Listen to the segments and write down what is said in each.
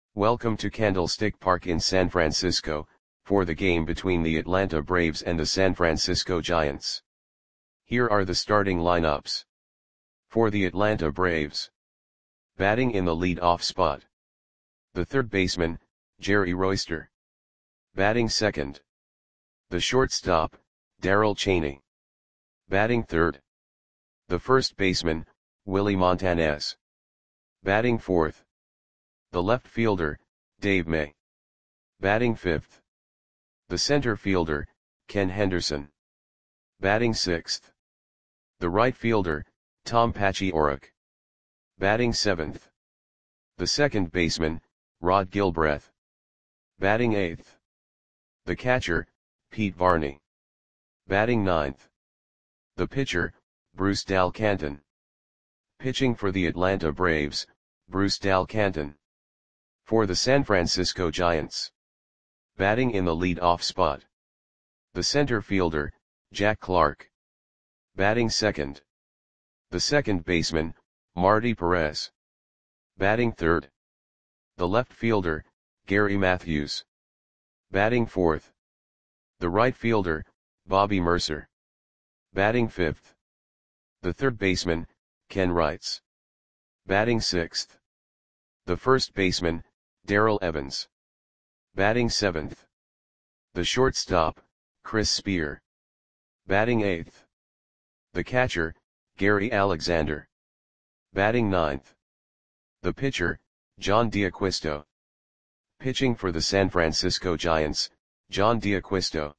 Welcome to Candlestick Park in San Francisco, for the game between the Atlanta Braves and the San Francisco Giants. Here are the starting lineups. For the Atlanta Braves. Batting in the lead-off spot. The third baseman, Jerry Royster. Batting second. The shortstop, Darrell Chaney. Batting third. The first baseman, Willie Montanez. Batting fourth. The left fielder, Dave May. Batting fifth. The center fielder, Ken Henderson. Batting sixth. The right fielder, Tom Paciorek. Batting seventh. The second baseman, Rod Gilbreth. Batting eighth. The catcher, Pete Varney. Batting ninth. The pitcher, Bruce Dal Canton. Pitching for the Atlanta Braves, Bruce Dal Canton. For the San Francisco Giants. Batting in the lead-off spot. The center fielder, Jack Clark. Batting second. The second baseman, Marty Perez. Batting third. The left fielder, Gary Matthews. Batting fourth. The right fielder, Bobby Mercer. Batting fifth. The third baseman, Ken Wrights. Batting sixth. The first baseman, Darrell Evans. Batting seventh. The shortstop, Chris Spear. Batting eighth. The catcher, Gary Alexander. Batting ninth. The pitcher, John D'Acquisto. Pitching for the San Francisco Giants, John D'Acquisto.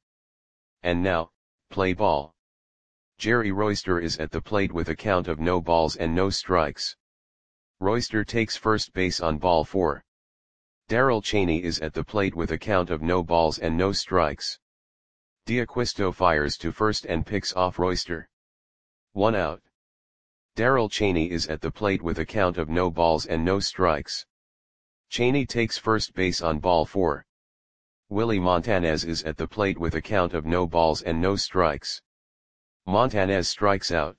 And now, play ball. Jerry Royster is at the plate with a count of no balls and no strikes. Royster takes first base on ball 4. Darrell Chaney is at the plate with a count of no balls and no strikes. D'Acquisto fires to first and picks off Royster. 1 out. Darrell Chaney is at the plate with a count of no balls and no strikes. Chaney takes first base on ball 4. Willie Montanez is at the plate with a count of no balls and no strikes. Montanez strikes out.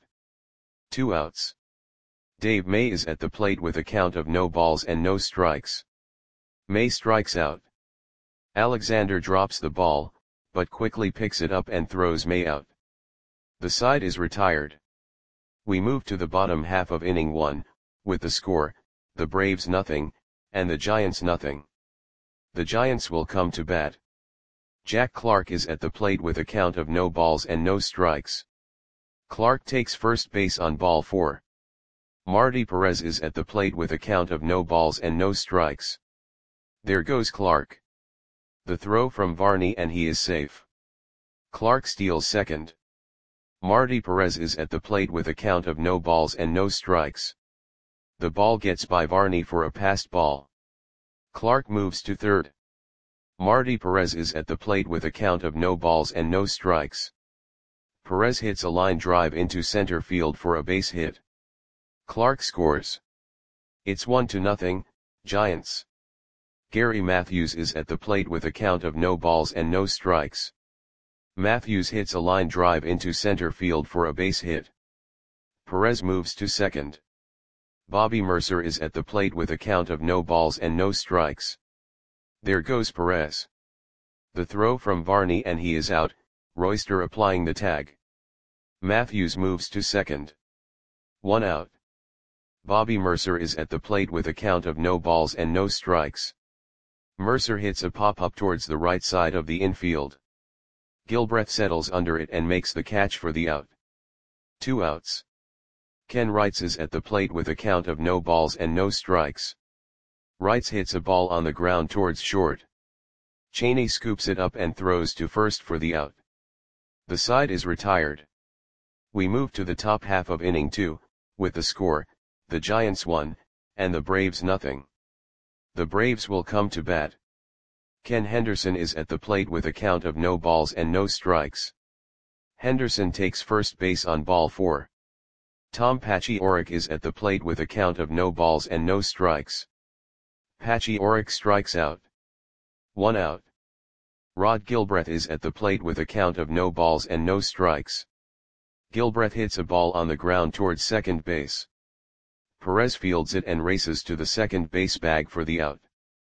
2 outs. Dave May is at the plate with a count of no balls and no strikes. May strikes out. Alexander drops the ball, but quickly picks it up and throws May out. The side is retired. We move to the bottom half of inning 1, with the score, the Braves nothing, and the Giants nothing. The Giants will come to bat. Jack Clark is at the plate with a count of no balls and no strikes. Clark takes first base on ball 4. Marty Perez is at the plate with a count of no balls and no strikes. There goes Clark. The throw from Varney and he is safe. Clark steals second. Marty Perez is at the plate with a count of no balls and no strikes. The ball gets by Varney for a passed ball. Clark moves to third. Marty Perez is at the plate with a count of no balls and no strikes. Perez hits a line drive into center field for a base hit. Clark scores. It's 1-0, Giants. Gary Matthews is at the plate with a count of no balls and no strikes. Matthews hits a line drive into center field for a base hit. Perez moves to second. Bobby Mercer is at the plate with a count of no balls and no strikes. There goes Perez. The throw from Varney and he is out, Royster applying the tag. Matthews moves to second. 1 out. Bobby Mercer is at the plate with a count of no balls and no strikes. Mercer hits a pop-up towards the right side of the infield. Gilbreth settles under it and makes the catch for the out. 2 outs. Ken Wrights is at the plate with a count of no balls and no strikes. Wrights hits a ball on the ground towards short. Chaney scoops it up and throws to first for the out. The side is retired. We move to the top half of inning 2, with the score, the Giants 1, and the Braves nothing. The Braves will come to bat. Ken Henderson is at the plate with a count of no balls and no strikes. Henderson takes first base on ball 4. Tom Paciorek is at the plate with a count of no balls and no strikes. Paciorek strikes out. 1 out. Rod Gilbreth is at the plate with a count of no balls and no strikes. Gilbreth hits a ball on the ground towards second base. Perez fields it and races to the second base bag for the out.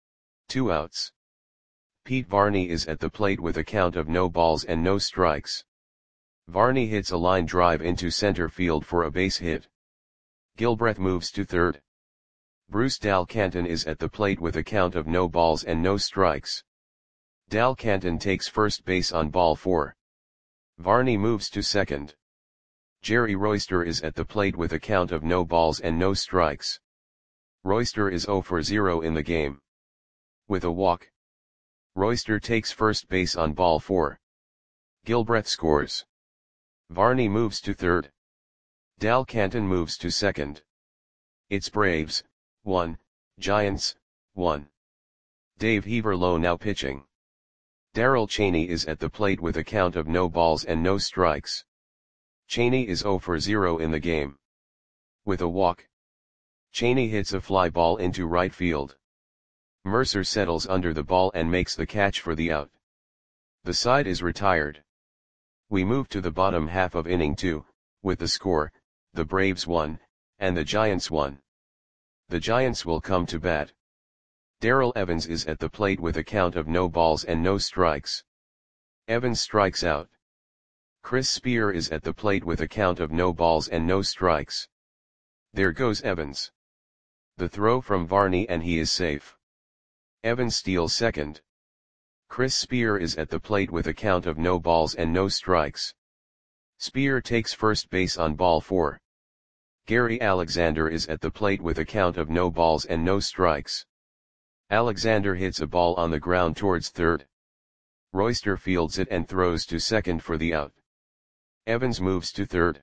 2 outs. Pete Varney is at the plate with a count of no balls and no strikes. Varney hits a line drive into center field for a base hit. Gilbreth moves to third. Bruce Dal Canton is at the plate with a count of no balls and no strikes. Dal Canton takes first base on ball 4. Varney moves to second. Jerry Royster is at the plate with a count of no balls and no strikes. Royster is 0 for 0 in the game. With a walk, Royster takes first base on ball 4. Gilbreth scores. Varney moves to third. Dal Canton moves to second. It's Braves, 1, Giants, 1. Dave Heaverlo now pitching. Darrell Chaney is at the plate with a count of no balls and no strikes. Chaney is 0 for 0 in the game. With a walk, Chaney hits a fly ball into right field. Mercer settles under the ball and makes the catch for the out. The side is retired. We move to the bottom half of inning 2, with the score, the Braves 1, and the Giants 1. The Giants will come to bat. Darrell Evans is at the plate with a count of no balls and no strikes. Evans strikes out. Chris Spear is at the plate with a count of no balls and no strikes. There goes Evans. The throw from Varney and he is safe. Evans steals second. Chris Spear is at the plate with a count of no balls and no strikes. Spear takes first base on ball 4. Gary Alexander is at the plate with a count of no balls and no strikes. Alexander hits a ball on the ground towards third. Royster fields it and throws to second for the out. Evans moves to third.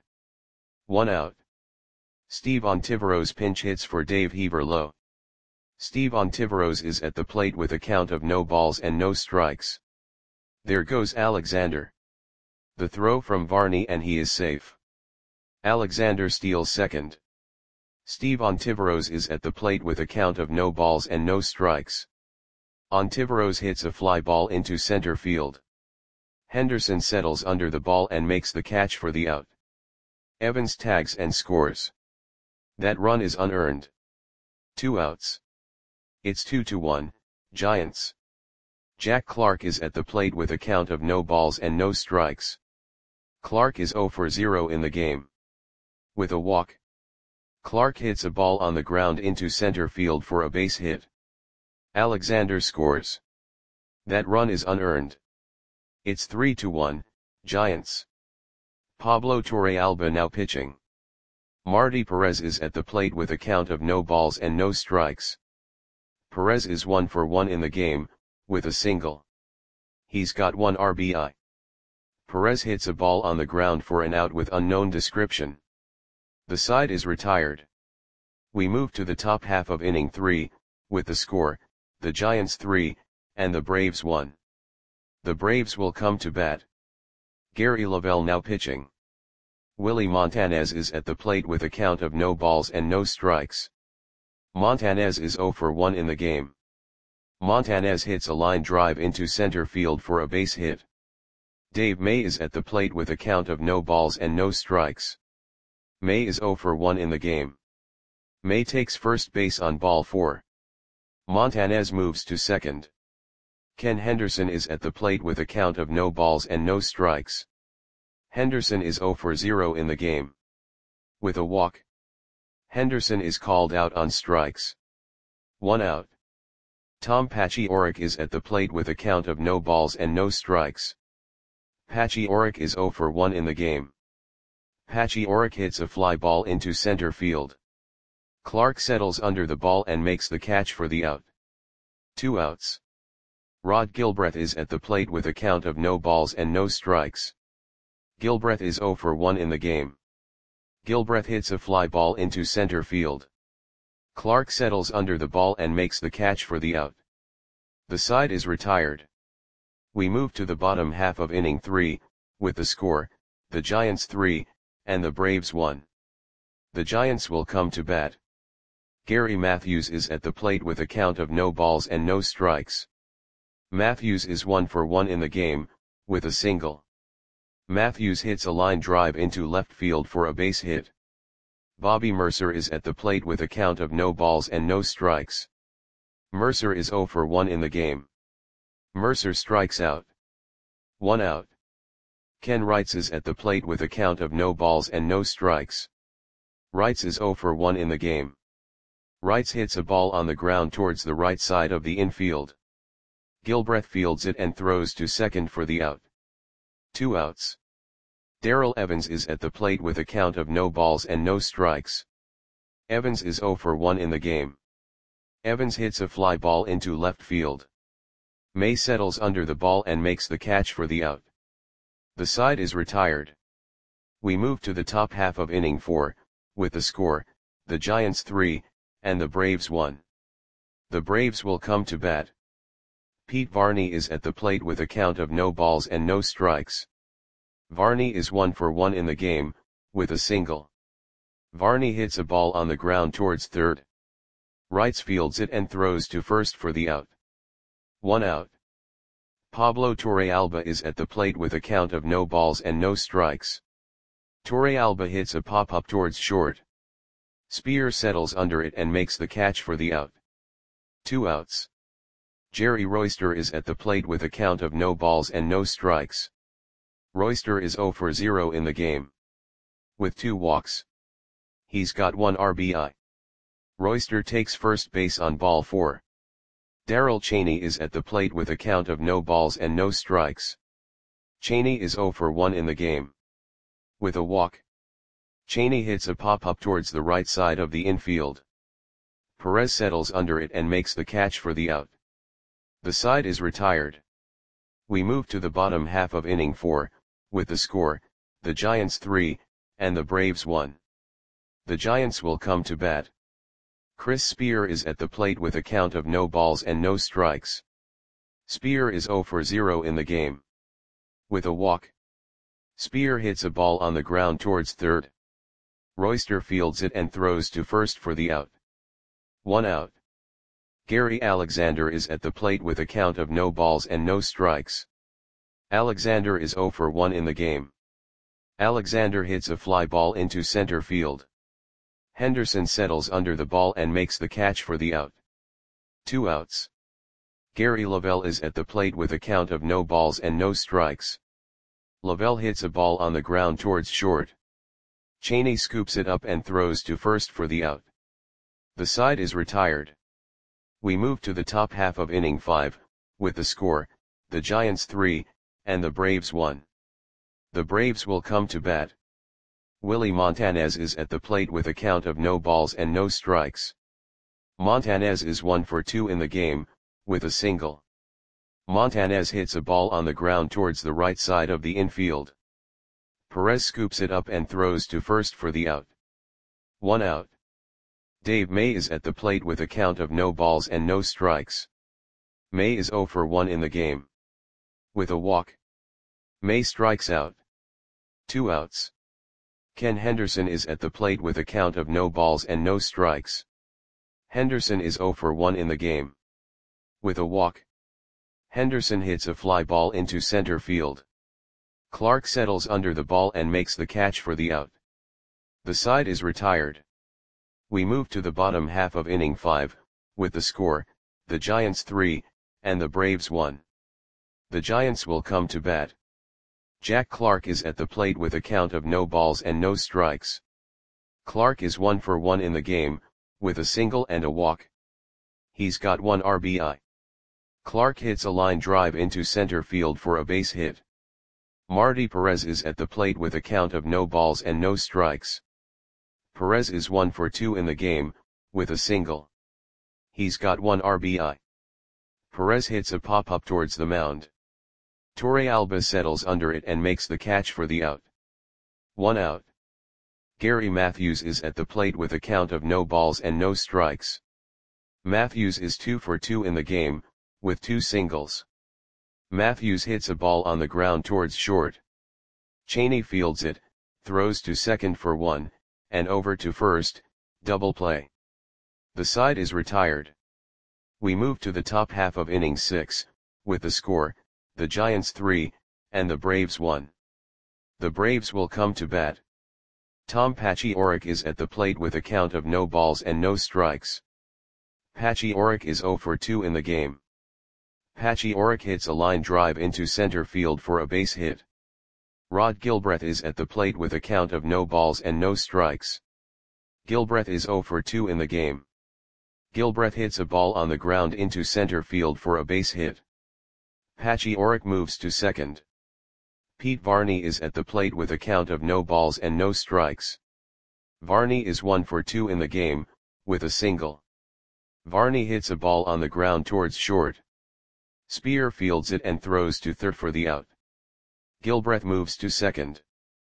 1 out. Steve Ontiveros pinch hits for Dave Heaverlo. Steve Ontiveros is at the plate with a count of no balls and no strikes. There goes Alexander. The throw from Varney and he is safe. Alexander steals second. Steve Ontiveros is at the plate with a count of no balls and no strikes. Ontiveros hits a fly ball into center field. Henderson settles under the ball and makes the catch for the out. Evans tags and scores. That run is unearned. 2 outs. It's 2-1, Giants. Jack Clark is at the plate with a count of no balls and no strikes. Clark is 0 for 0 in the game. With a walk, Clark hits a ball on the ground into center field for a base hit. Alexander scores. That run is unearned. It's 3-1, Giants. Pablo Torrealba now pitching. Marty Perez is at the plate with a count of no balls and no strikes. Perez is 1 for 1 in the game, with a single. He's got 1 RBI. Perez hits a ball on the ground for an out with unknown description. The side is retired. We move to the top half of inning 3, with the score, the Giants 3, and the Braves 1. The Braves will come to bat. Gary Lavelle now pitching. Willie Montanez is at the plate with a count of no balls and no strikes. Montanez is 0 for 1 in the game. Montanez hits a line drive into center field for a base hit. Dave May is at the plate with a count of no balls and no strikes. May is 0 for 1 in the game. May takes first base on ball 4. Montanez moves to second. Ken Henderson is at the plate with a count of no balls and no strikes. Henderson is 0 for 0 in the game. With a walk, Henderson is called out on strikes. 1 out. Tom Pachioric is at the plate with a count of no balls and no strikes. Pachioric is 0 for 1 in the game. Pachioric hits a fly ball into center field. Clark settles under the ball and makes the catch for the out. 2 outs. Rod Gilbreth is at the plate with a count of no balls and no strikes. Gilbreth is 0 for 1 in the game. Gilbreth hits a fly ball into center field. Clark settles under the ball and makes the catch for the out. The side is retired. We move to the bottom half of inning 3, with the score, the Giants 3, and the Braves 1. The Giants will come to bat. Gary Matthews is at the plate with a count of no balls and no strikes. Matthews is 1 for 1 in the game, with a single. Matthews hits a line drive into left field for a base hit. Bobby Mercer is at the plate with a count of no balls and no strikes. Mercer is 0 for 1 in the game. Mercer strikes out. 1 out. Ken Wrights is at the plate with a count of no balls and no strikes. Wrights is 0 for 1 in the game. Wrights hits a ball on the ground towards the right side of the infield. Gilbreth fields it and throws to second for the out. 2 outs. Darrell Evans is at the plate with a count of no balls and no strikes. Evans is 0 for 1 in the game. Evans hits a fly ball into left field. May settles under the ball and makes the catch for the out. The side is retired. We move to the top half of inning 4, with the score, the Giants 3, and the Braves 1. The Braves will come to bat. Pete Varney is at the plate with a count of no balls and no strikes. Varney is 1 for 1 in the game, with a single. Varney hits a ball on the ground towards third. Wrights fields it and throws to first for the out. 1 out. Pablo Torrealba is at the plate with a count of no balls and no strikes. Torrealba hits a pop-up towards short. Spear settles under it and makes the catch for the out. 2 outs. Jerry Royster is at the plate with a count of no balls and no strikes. Royster is 0 for 0 in the game. With 2 walks. He's got 1 RBI. Royster takes first base on ball 4. Darrell Chaney is at the plate with a count of no balls and no strikes. Chaney is 0 for 1 in the game. With a walk. Chaney hits a pop-up towards the right side of the infield. Perez settles under it and makes the catch for the out. The side is retired. We move to the bottom half of inning 4, with the score, the Giants 3, and the Braves 1. The Giants will come to bat. Chris Spear is at the plate with a count of no balls and no strikes. Spear is 0 for 0 in the game. With a walk. Spear hits a ball on the ground towards third. Royster fields it and throws to first for the out. 1 out. Gary Alexander is at the plate with a count of no balls and no strikes. Alexander is 0 for 1 in the game. Alexander hits a fly ball into center field. Henderson settles under the ball and makes the catch for the out. 2 outs. Gary Lavelle is at the plate with a count of no balls and no strikes. Lavelle hits a ball on the ground towards short. Chaney scoops it up and throws to first for the out. The side is retired. We move to the top half of inning 5, with the score, the Giants 3, and the Braves 1. The Braves will come to bat. Willie Montanez is at the plate with a count of no balls and no strikes. Montanez is 1 for 2 in the game, with a single. Montanez hits a ball on the ground towards the right side of the infield. Perez scoops it up and throws to first for the out. 1 out. Dave May is at the plate with a count of no balls and no strikes. May is 0 for 1 in the game. With a walk. May strikes out. 2 outs. Ken Henderson is at the plate with a count of no balls and no strikes. Henderson is 0 for 1 in the game. With a walk. Henderson hits a fly ball into center field. Clark settles under the ball and makes the catch for the out. The side is retired. We move to the bottom half of inning 5, with the score, the Giants 3, and the Braves 1. The Giants will come to bat. Jack Clark is at the plate with a count of no balls and no strikes. Clark is 1 for 1 in the game, with a single and a walk. He's got 1 RBI. Clark hits a line drive into center field for a base hit. Marty Perez is at the plate with a count of no balls and no strikes. Perez is 1 for 2 in the game, with a single. He's got 1 RBI. Perez hits a pop-up towards the mound. Torrealba settles under it and makes the catch for the out. 1 out. Gary Matthews is at the plate with a count of no balls and no strikes. Matthews is 2 for 2 in the game, with 2 singles. Matthews hits a ball on the ground towards short. Chaney fields it, throws to second for 1, and over to first, double play. The side is retired. We move to the top half of inning 6, with the score, the Giants 3, and the Braves 1. The Braves will come to bat. Tom Pachioric is at the plate with a count of no balls and no strikes. Patchy Auroch is 0 for 2 in the game. Patchy Auroch hits a line drive into center field for a base hit. Rod Gilbreth is at the plate with a count of no balls and no strikes. Gilbreth is 0 for 2 in the game. Gilbreth hits a ball on the ground into center field for a base hit. Patchy Auroch moves to second. Pete Varney is at the plate with a count of no balls and no strikes. Varney is 1 for 2 in the game, with a single. Varney hits a ball on the ground towards short. Spear fields it and throws to third for the out. Gilbreth moves to second.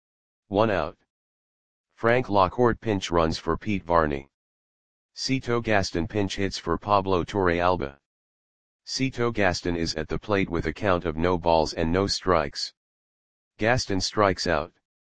1 out. Frank Lockhart pinch runs for Pete Varney. Cito Gaston pinch hits for Pablo Torrealba. Cito Gaston is at the plate with a count of no balls and no strikes. Gaston strikes out.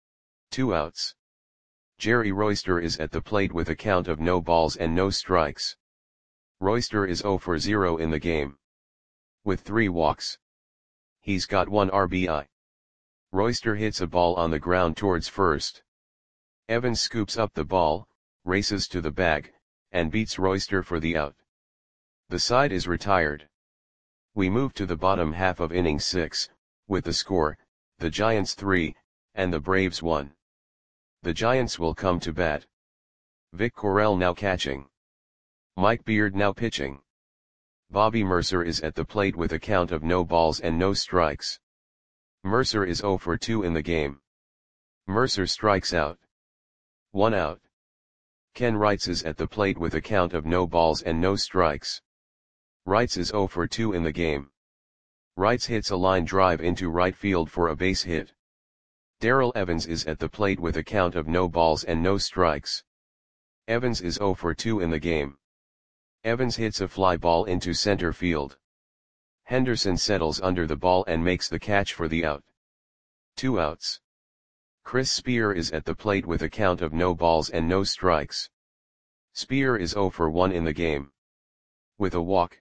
2 outs. Jerry Royster is at the plate with a count of no balls and no strikes. Royster is 0 for 0 in the game. With 3 walks. He's got 1 RBI. Royster hits a ball on the ground towards first. Evans scoops up the ball, races to the bag, and beats Royster for the out. The side is retired. We move to the bottom half of inning 6, with the score, the Giants 3, and the Braves 1. The Giants will come to bat. Vic Correll now catching. Mike Beard now pitching. Bobby Mercer is at the plate with a count of no balls and no strikes. Mercer is 0 for 2 in the game. Mercer strikes out. 1 out. Ken Wrights is at the plate with a count of no balls and no strikes. Wrights is 0 for 2 in the game. Wrights hits a line drive into right field for a base hit. Darrell Evans is at the plate with a count of no balls and no strikes. Evans is 0 for 2 in the game. Evans hits a fly ball into center field. Henderson settles under the ball and makes the catch for the out. 2 outs. Chris Spear is at the plate with a count of no balls and no strikes. Spear is 0 for 1 in the game. With a walk.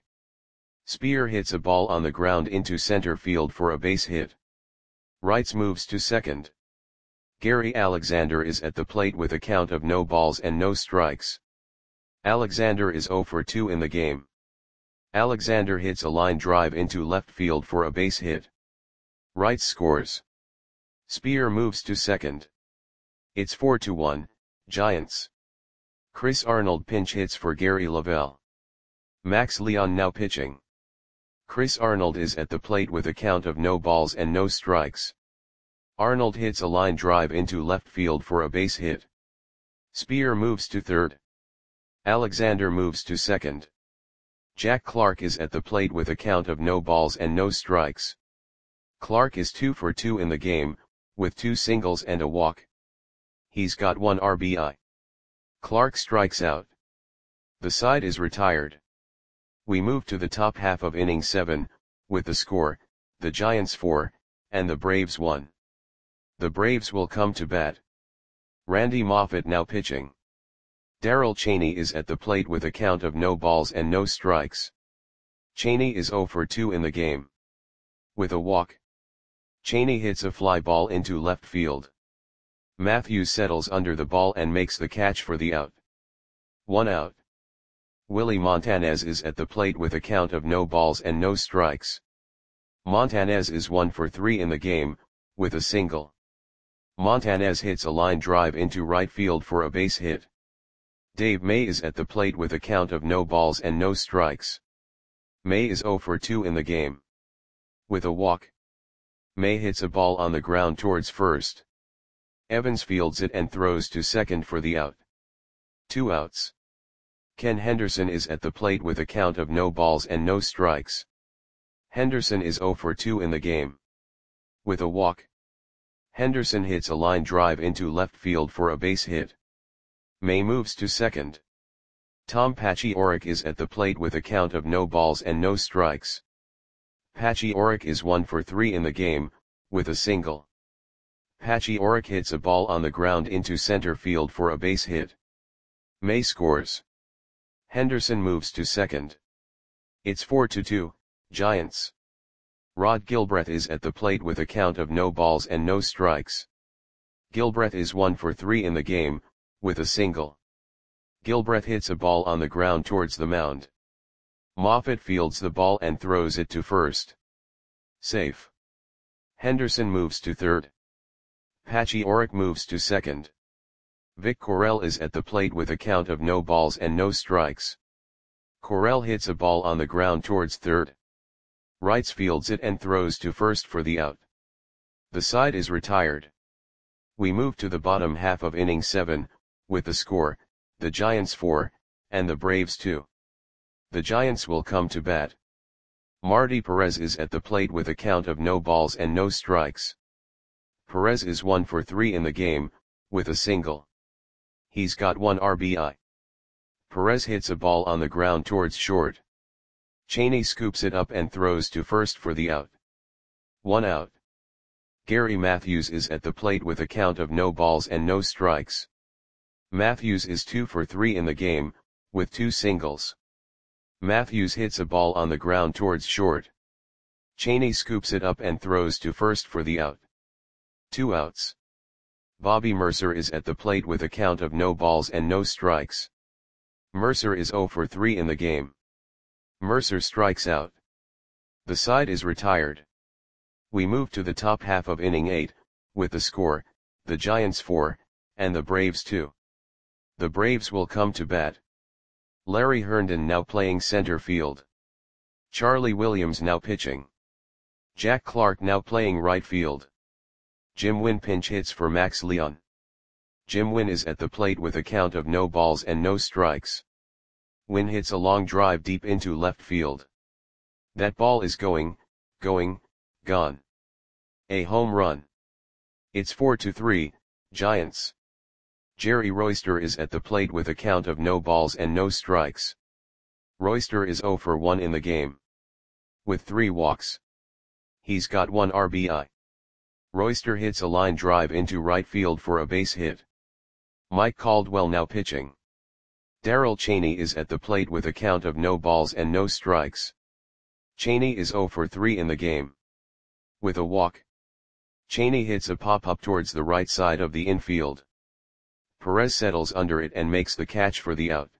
Spear hits a ball on the ground into center field for a base hit. Wrights moves to second. Gary Alexander is at the plate with a count of no balls and no strikes. Alexander is 0 for 2 in the game. Alexander hits a line drive into left field for a base hit. Wrights scores. Spear moves to second. It's 4-1, Giants. Chris Arnold pinch hits for Gary Lavelle. Max Leon now pitching. Chris Arnold is at the plate with a count of no balls and no strikes. Arnold hits a line drive into left field for a base hit. Spear moves to third. Alexander moves to second. Jack Clark is at the plate with a count of no balls and no strikes. Clark is 2 for 2 in the game, with 2 singles and a walk. He's got 1 RBI. Clark strikes out. The side is retired. We move to the top half of inning 7, with the score, the Giants 4, and the Braves 1. The Braves will come to bat. Randy Moffett now pitching. Darrell Chaney is at the plate with a count of no balls and no strikes. Chaney is 0 for 2 in the game. With a walk. Chaney hits a fly ball into left field. Matthews settles under the ball and makes the catch for the out. 1 out. Willie Montanez is at the plate with a count of no balls and no strikes. Montanez is 1 for 3 in the game, with a single. Montanez hits a line drive into right field for a base hit. Dave May is at the plate with a count of no balls and no strikes. May is 0 for 2 in the game. With a walk. May hits a ball on the ground towards first. Evans fields it and throws to second for the out. 2 outs. Ken Henderson is at the plate with a count of no balls and no strikes. Henderson is 0 for 2 in the game. With a walk. Henderson hits a line drive into left field for a base hit. May moves to second. Tom Patchy Auroch is at the plate with a count of no balls and no strikes. Patchy Auroch is 1 for 3 in the game, with a single. Patchy Auroch hits a ball on the ground into center field for a base hit. May scores. Henderson moves to second. It's 4-2, Giants. Rod Gilbreth is at the plate with a count of no balls and no strikes. Gilbreth is 1 for 3 in the game, with a single. Gilbreth hits a ball on the ground towards the mound. Moffat fields the ball and throws it to first. Safe. Henderson moves to third. Patchy Oric moves to second. Vic Correll is at the plate with a count of no balls and no strikes. Correll hits a ball on the ground towards third. Wrights fields it and throws to first for the out. The side is retired. We move to the bottom half of inning 7, with the score, the Giants 4, and the Braves 2. The Giants will come to bat. Marty Perez is at the plate with a count of no balls and no strikes. Perez is 1 for 3 in the game, with a single. He's got 1 RBI. Perez hits a ball on the ground towards short. Cheney scoops it up and throws to first for the out. 1 out. Gary Matthews is at the plate with a count of no balls and no strikes. Matthews is 2 for 3 in the game, with 2 singles. Matthews hits a ball on the ground towards short. Cheney scoops it up and throws to first for the out. 2 outs. Bobby Mercer is at the plate with a count of no balls and no strikes. Mercer is 0 for 3 in the game. Mercer strikes out. The side is retired. We move to the top half of inning 8, with the score, the Giants 4, and the Braves 2. The Braves will come to bat. Larry Herndon now playing center field. Charlie Williams now pitching. Jack Clark now playing right field. Jim Wynn pinch hits for Max Leon. Jim Wynn is at the plate with a count of no balls and no strikes. Wynn hits a long drive deep into left field. That ball is gone. A home run. It's 4-3, Giants. Jerry Royster is at the plate with a count of no balls and no strikes. Royster is 0 for 1 in the game, with 3 walks. He's got 1 RBI. Royster hits a line drive into right field for a base hit. Mike Caldwell now pitching. Darrell Cheney is at the plate with a count of no balls and no strikes. Cheney is 0 for 3 in the game, with a walk. Cheney hits a pop-up towards the right side of the infield. Perez settles under it and makes the catch for the out.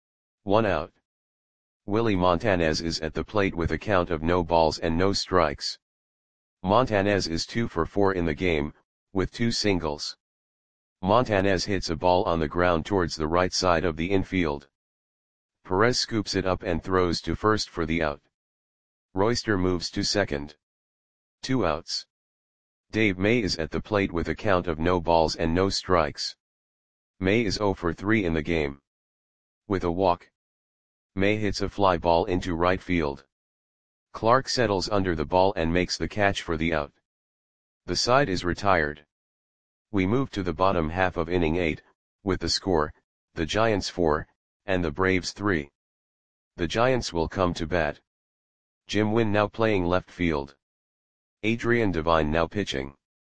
1 out. Willie Montanez is at the plate with a count of no balls and no strikes. Montanez is 2 for 4 in the game, with 2 singles. Montanez hits a ball on the ground towards the right side of the infield. Perez scoops it up and throws to first for the out. Royster moves to second. 2 outs. Dave May is at the plate with a count of no balls and no strikes. May is 0 for 3 in the game, with a walk. May hits a fly ball into right field. Clark settles under the ball and makes the catch for the out. The side is retired. We move to the bottom half of inning 8, with the score, the Giants 4, and the Braves 3. The Giants will come to bat. Jim Wynn now playing left field. Adrian Devine now pitching.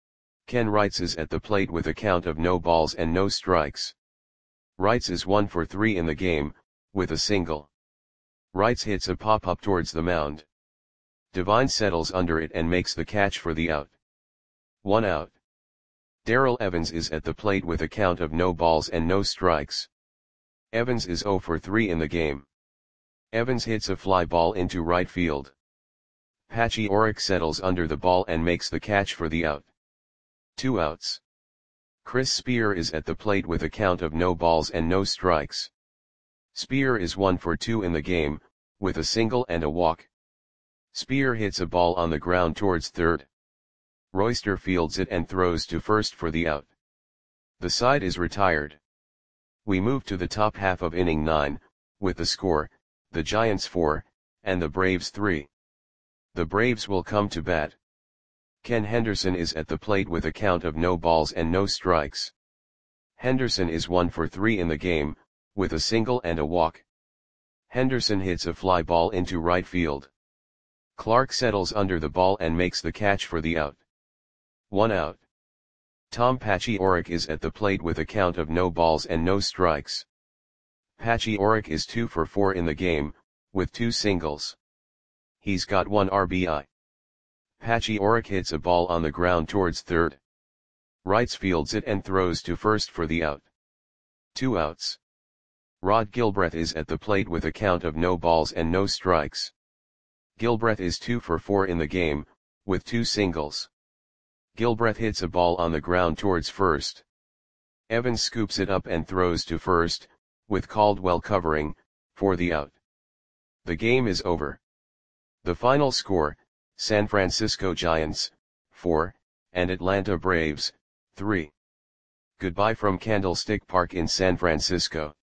Ken Wrights is at the plate with a count of no balls and no strikes. Wrights is 1 for 3 in the game, with a single. Wrights hits a pop-up towards the mound. Devine settles under it and makes the catch for the out. 1 out. Darrell Evans is at the plate with a count of no balls and no strikes. Evans is 0 for 3 in the game. Evans hits a fly ball into right field. Patchy Oric settles under the ball and makes the catch for the out. 2 outs. Chris Spear is at the plate with a count of no balls and no strikes. Spear is 1 for 2 in the game, with a single and a walk. Spear hits a ball on the ground towards third. Royster fields it and throws to first for the out. The side is retired. We move to the top half of inning 9, with the score, the Giants 4, and the Braves 3. The Braves will come to bat. Ken Henderson is at the plate with a count of no balls and no strikes. Henderson is 1 for 3 in the game, with a single and a walk. Henderson hits a fly ball into right field. Clark settles under the ball and makes the catch for the out. 1 out. Tom Patchy Oric is at the plate with a count of no balls and no strikes. Patchy Oric is 2 for 4 in the game, with 2 singles. He's got 1 RBI. Patchy Oric hits a ball on the ground towards third. Wrights fields it and throws to first for the out. 2 outs. Rod Gilbreth is at the plate with a count of no balls and no strikes. Gilbreth is 2 for 4 in the game, with 2 singles. Gilbreth hits a ball on the ground towards first. Evans scoops it up and throws to first, with Caldwell covering, for the out. The game is over. The final score, San Francisco Giants, 4, and Atlanta Braves, 3. Goodbye from Candlestick Park in San Francisco.